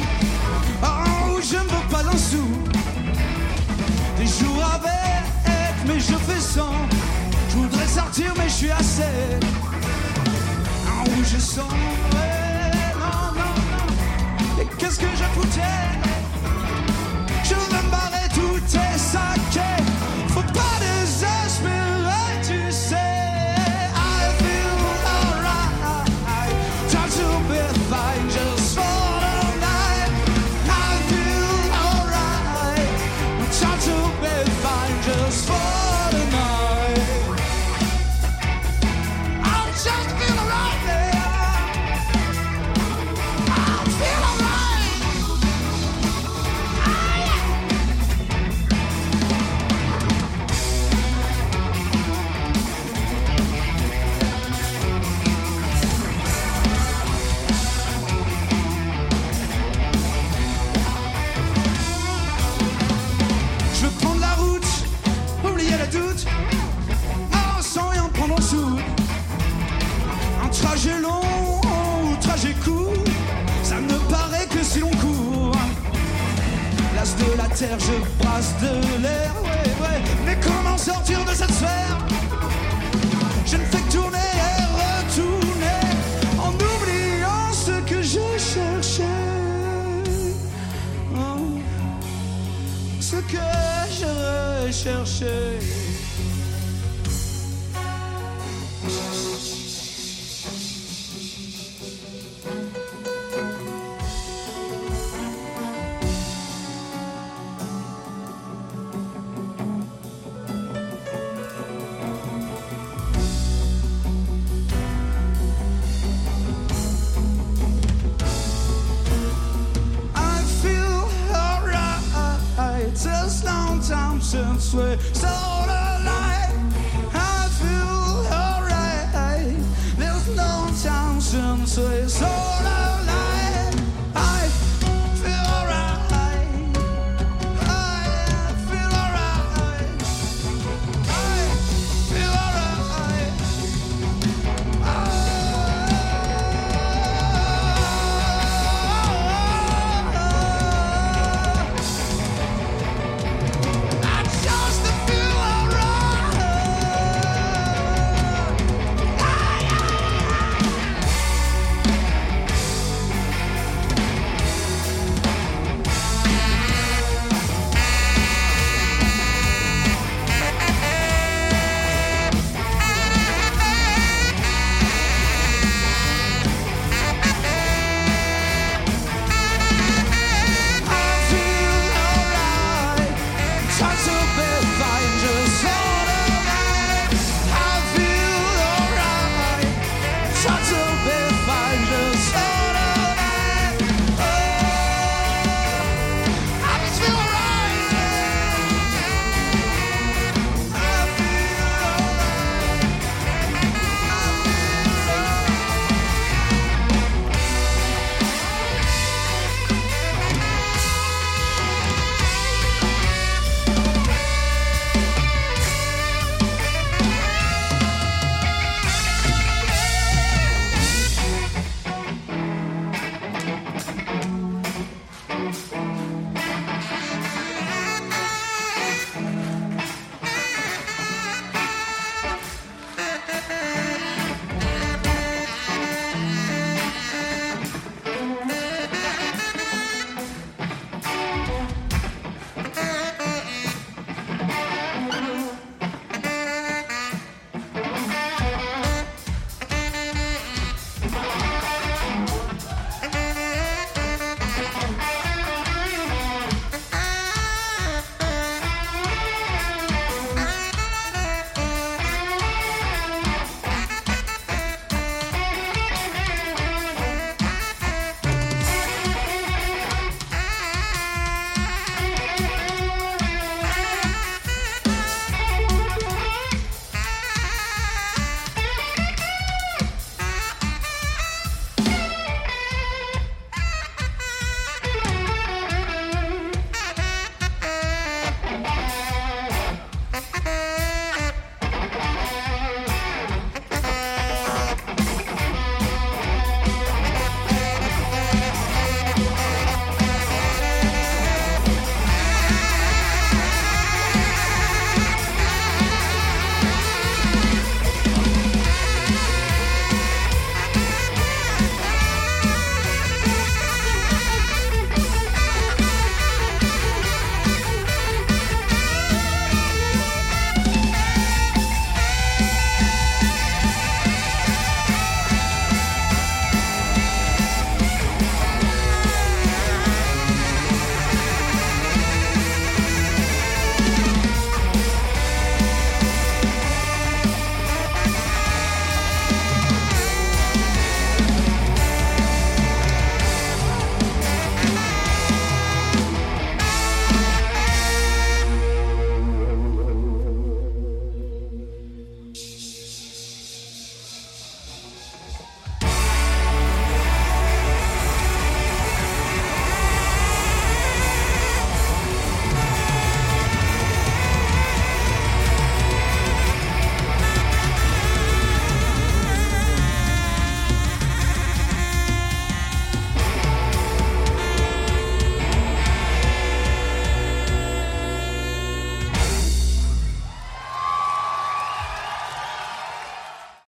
Oh, je ne veux pas d'un sou. Des jours avec, mais je fais sans. Je voudrais sortir, mais je suis assez. Où je sens, non, non, non. Et qu'est-ce que je foutais? Je veux me barrer, tout est saqué. Faut pas désespérer, tu sais. I feel alright. Time to be fine just for the night. I feel alright. Time to be fine just for the night. I'm just feel alright, yeah. I feel alright. Ah, yeah. Je veux prendre la route, oublier le doute, oh, sans rien prendre en dessous. Un trajet long ou trajet court, ça ne paraît que si l'on court. L'as de la terre, je brasse de l'air, ouais, ouais. Mais comment sortir de cette sphère? Je ne fais que tourner et retourner en oubliant ce que je cherchais. Oh, ce que je cherchais. I feel alright. It's a long time since we saw